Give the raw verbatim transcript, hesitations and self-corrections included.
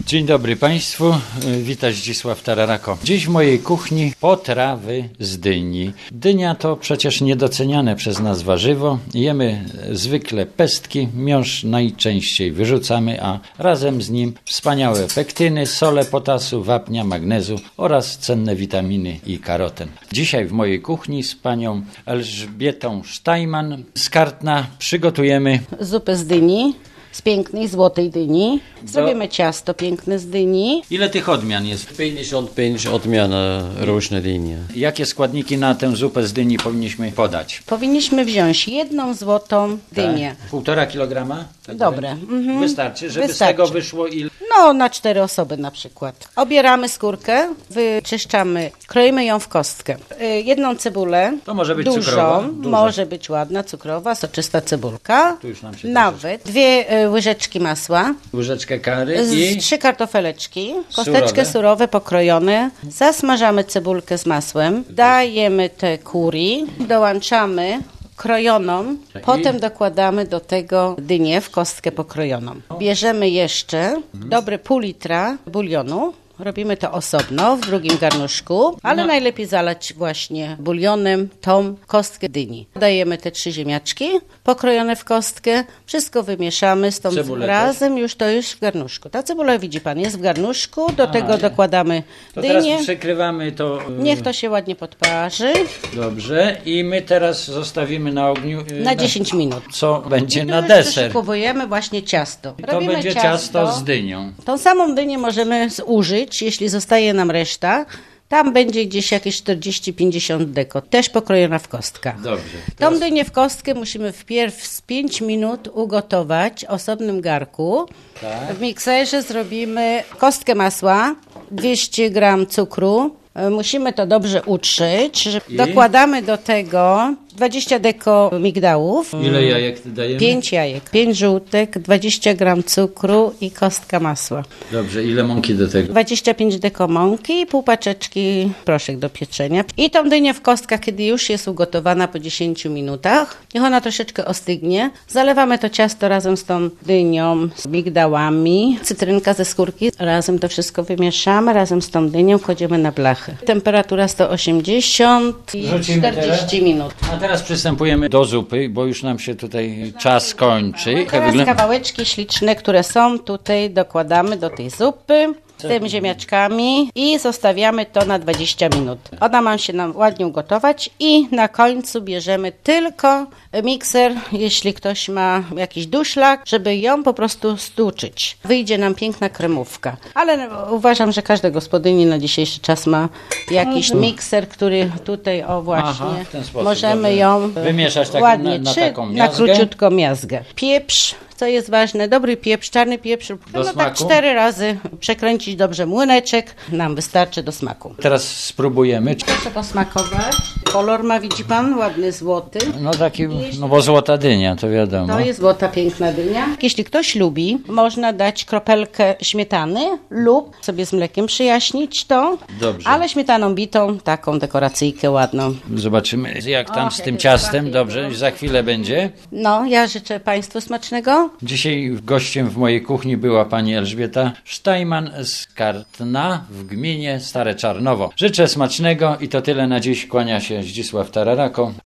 Dzień dobry Państwu, witam Zdzisław Tararako. Dziś w mojej kuchni potrawy z dyni. Dynia to przecież niedoceniane przez nas warzywo. Jemy zwykle pestki, miąższ najczęściej wyrzucamy, a razem z nim wspaniałe pektyny, sole potasu, wapnia, magnezu oraz cenne witaminy i karoten. Dzisiaj w mojej kuchni z panią Elżbietą Sztajman z Kartna przygotujemy zupę z dyni. Z pięknej, złotej dyni. Zrobimy ciasto piękne z dyni. Ile tych odmian jest? pięćdziesiąt pięć odmian różne dynie. Jakie składniki na tę zupę z dyni powinniśmy podać? Powinniśmy wziąć jedną złotą dynię. Tak. Półtora kilograma? Tak Dobre. Mhm. Wystarczy, żeby Wystarczy. z tego wyszło ile? No, na cztery osoby na przykład. Obieramy skórkę, wyczyszczamy, kroimy ją w kostkę. Y, jedną cebulę, To może być dużą, cukrowa? Duża. może być ładna, cukrowa, soczysta cebulka. Tu już nam się Nawet dwie y, łyżeczki masła. Łyżeczkę kary Z, i trzy kartofeleczki, kosteczkę Surowe. surowe pokrojone, zasmażamy cebulkę z masłem, dajemy te curry, dołączamy krojoną, I? potem dokładamy do tego dynię w kostkę pokrojoną. Bierzemy jeszcze dobre pół litra bulionu. Robimy to osobno, w drugim garnuszku, ale No. najlepiej zalać właśnie bulionem tą kostkę dyni. Dajemy te trzy ziemniaczki pokrojone w kostkę, wszystko wymieszamy z tą Cebulę razem, już to już w garnuszku. Ta cebula, widzi pan, jest w garnuszku, do tego dokładamy to teraz dynię. przekrywamy to. y, Niech to się ładnie podparzy Dobrze. I my teraz zostawimy na ogniu. y, na dziesięć minut. Co będzie I tu na już deser? przygotowujemy właśnie ciasto. To Robimy będzie ciasto z dynią. Tą samą dynię możemy zużyć, jeśli zostaje nam reszta. Tam będzie gdzieś jakieś czterdzieści pięćdziesiąt deko, też pokrojona w kostkach. Dobrze. Tą Teraz dynię w kostkę musimy wpierw z pięć minut ugotować w osobnym garku. Tak. W mikserze zrobimy kostkę masła, dwieście gram cukru. E, Musimy to dobrze utrzeć. że- I? Dokładamy do tego dwadzieścia deko migdałów. Ile jajek dajemy? pięć jajek, pięć żółtek, dwadzieścia gram cukru i kostka masła. Dobrze. Ile mąki do tego? dwadzieścia pięć deko mąki, pół paczeczki proszek do pieczenia. I tą dynię w kostkach, kiedy już jest ugotowana po dziesięciu minutach, niech ona troszeczkę ostygnie. Zalewamy to ciasto razem z tą dynią, z migdałami, cytrynka ze skórki. Razem to wszystko wymieszamy, razem z tą dynią wchodzimy na blachę. Temperatura sto osiemdziesiąt i Wrzucimy czterdzieści minut. A teraz przystępujemy do zupy, bo już nam się tutaj czas kończy. Teraz kawałeczki śliczne, które są tutaj, dokładamy do tej zupy z tymi ziemniaczkami i zostawiamy to na dwadzieścia minut. Ona ma się nam ładnie ugotować i na końcu bierzemy tylko mikser, jeśli ktoś ma jakiś duszlak, żeby ją po prostu stłuczyć. Wyjdzie nam piękna kremówka. Ale uważam, że każda gospodyni na dzisiejszy czas ma jakiś mikser, który tutaj, o właśnie, Aha, w ten sposób, możemy dobrze. ją Wymieszać tak ładnie, na- na czy taką na miazgę? króciutko miazgę. Pieprz, co jest ważne, dobry pieprz, czarny pieprz, no tak smaku? cztery razy przekręcić dobrze młyneczek, nam wystarczy do smaku. Teraz spróbujemy. Proszę posmakować. Kolor ma, widzi pan, ładny złoty. No taki, no bo złota dynia, to wiadomo. To jest złota, piękna dynia. Jeśli ktoś lubi, można dać kropelkę śmietany lub sobie z mlekiem przyjaśnić to, Dobrze. ale śmietaną bitą, taką dekoracyjkę ładną. Zobaczymy, jak tam Och, z jak tym jest ciastem. ładnie. Dobrze, za chwilę będzie. No, ja życzę Państwu smacznego. Dzisiaj gościem w mojej kuchni była pani Elżbieta Sztajman z Kartna w gminie Stare Czarnowo. Życzę smacznego i to tyle na dziś. Kłania się Zdzisław Tararako.